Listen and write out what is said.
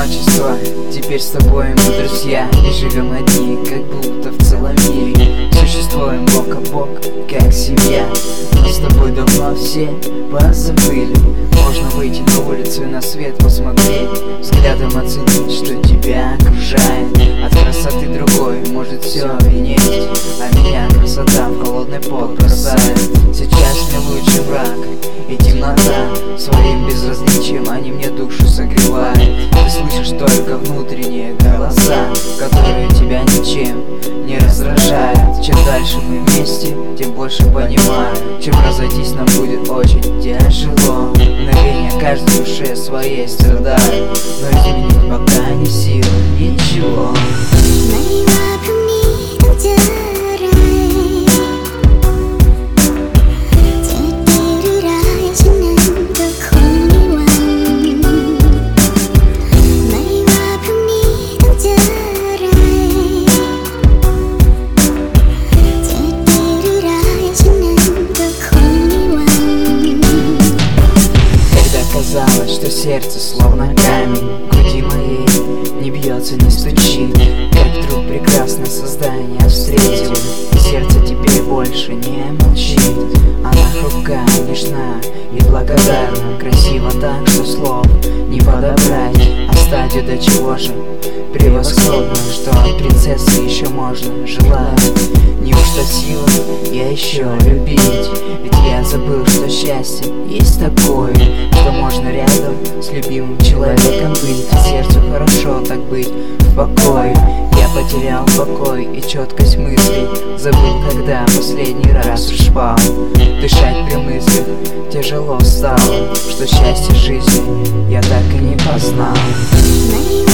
одиночество. Теперь с тобой мы друзья и живем одни, как будто в целом мире. Существуем бок о бок, как семья. Мы с тобой давно все позабыли. Можно выйти на улицу и на свет посмотреть, взглядом оценить, что тебя окружает. От красоты другой может все винить, а меня красота в холодный пот бросает. Сейчас мне лучший враг и темнота. Своим безразличием они мне душу согревают. Ты слышишь только внутренние голоса, которые тебя ничем не раздражают. Чем дальше мы вместе, тем больше понимаю, чем разойтись нам будет очень тяжело. Мгновение каждой душе своей страдает, но изменить пока не сила, ничего. Казалось, что сердце словно камень в груди моей не бьется, не стучит. Как вдруг прекрасное создание встретил, и сердце теперь больше не молчит. Она хрупка, нежна и благодарна, красиво так, что слов не подобрать. А стадию до чего же превосходно, что от принцессы еще можно желать. Неужто сила я еще любить? Ведь я забыл, что счастье есть такое, что можно рядом с любимым человеком быть. И сердцу хорошо так быть в покое. Я потерял покой и четкость мыслей, забыл, когда последний раз спал. Дышать при мыслях тяжело стало, что счастье жизни я так и не познал.